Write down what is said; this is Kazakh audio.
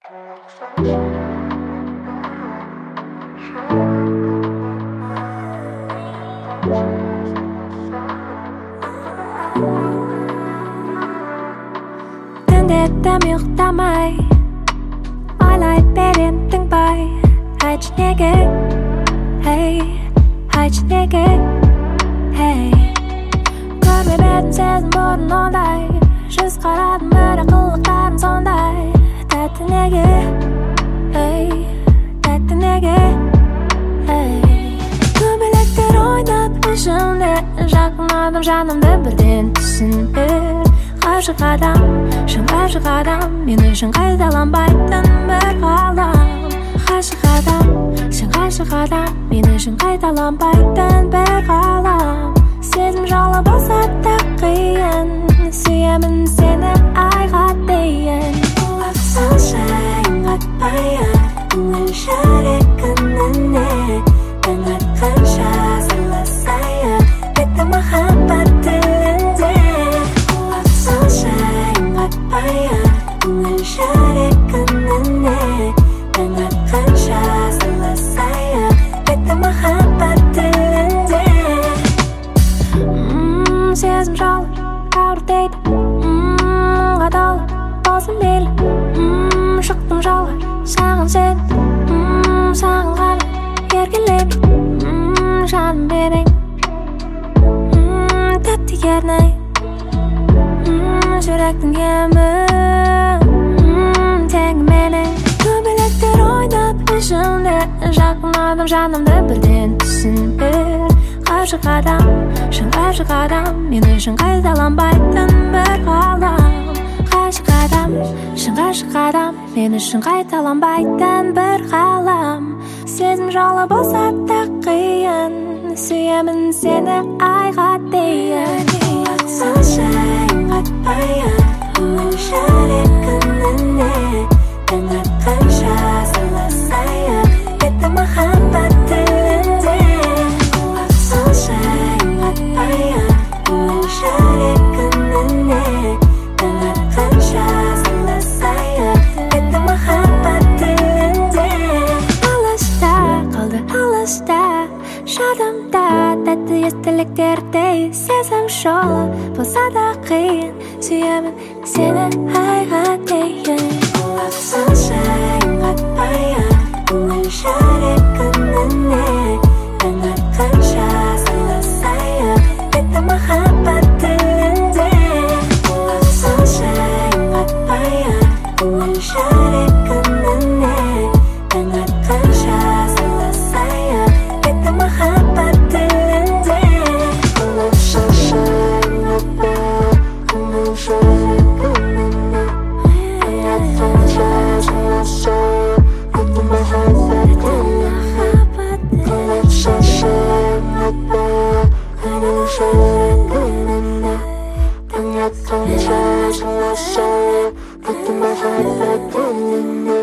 Түндетім ұйықтамай ойлай берем тыңбай айтшы неге, айтшы неге, көрмеген сезім бұрын ондай, жүз қарадым бірі қылықтарым сондай. Тәтті неге, тәтті неге, көбелектер ойнап ішімде, жақынладым жанымды бірден түсінбе. Ғашық адам, шын ғашық адам, мен үшін қайталанбайтын бір ғалам. Ғашық адам, сен ғашық адам, мен үшін қайталанбайтын бір ғалам. Сезім жолы болса да қиын, сүйемін сені айға дейін. Құлақ салшайын қатпайын, көңіл жүрегіміне, таң атқанша сырласайын, беті махаббат тілінде. Құлақ салшайын қатпайын, көңіл жүрегіміне, таң атқанша сырласайын, беті махаббат тілінде. Сезім жолы ауыр дейді, қадалып болсын мейлі. Шықтым жолға саған сен, саған ғана еркелеймін. Жаным менің тәтті ерней, жүректің емі теңі менің. Көбелектер ойнап ішімде, жақынладым жанымды бірден түсінбе. Ғашық адам, шын ғашық адам, мен үшін қайталанбайтын бір ғалам. Ғашық адам, шын ғашық адам, мен үшін қайталанбайтын бір ғалам. Сезім жолы болса да қиын, сүйемін сені айға дейін. Құлақ салшайын қатпайын, көңіл жүрегіміне, таң атқанша сырласайын, беті махаббат тілінде. Құлақ салшайын қатпайын, көңіл жүрегіміне, таң атқанша сырласайын, беті махаббат тілінде. Алыста қалды алыста, жадымда тәтті естіліктердей. Сезім жолы болса да қиын, сүйемін сені айға дейін. Құлақ салшайын қатпайын, көңіл жүрегіміне, таң атқанша сырласайын, беті махаббат тілінде. Құлақ салшайын қатпайын, көңіл жүрегіміне, таң атқанша сырласайын, беті махаббат тілінде. Құлақ салшайын қатпайын, көңіл жүрегіміне, таң атқанша сырласайын, беті махаббат тілінде. Құлақ салшайын қатпайын, көңіл жүрегіміне, таң атқанша сырласайын, беті махаббат тілінде.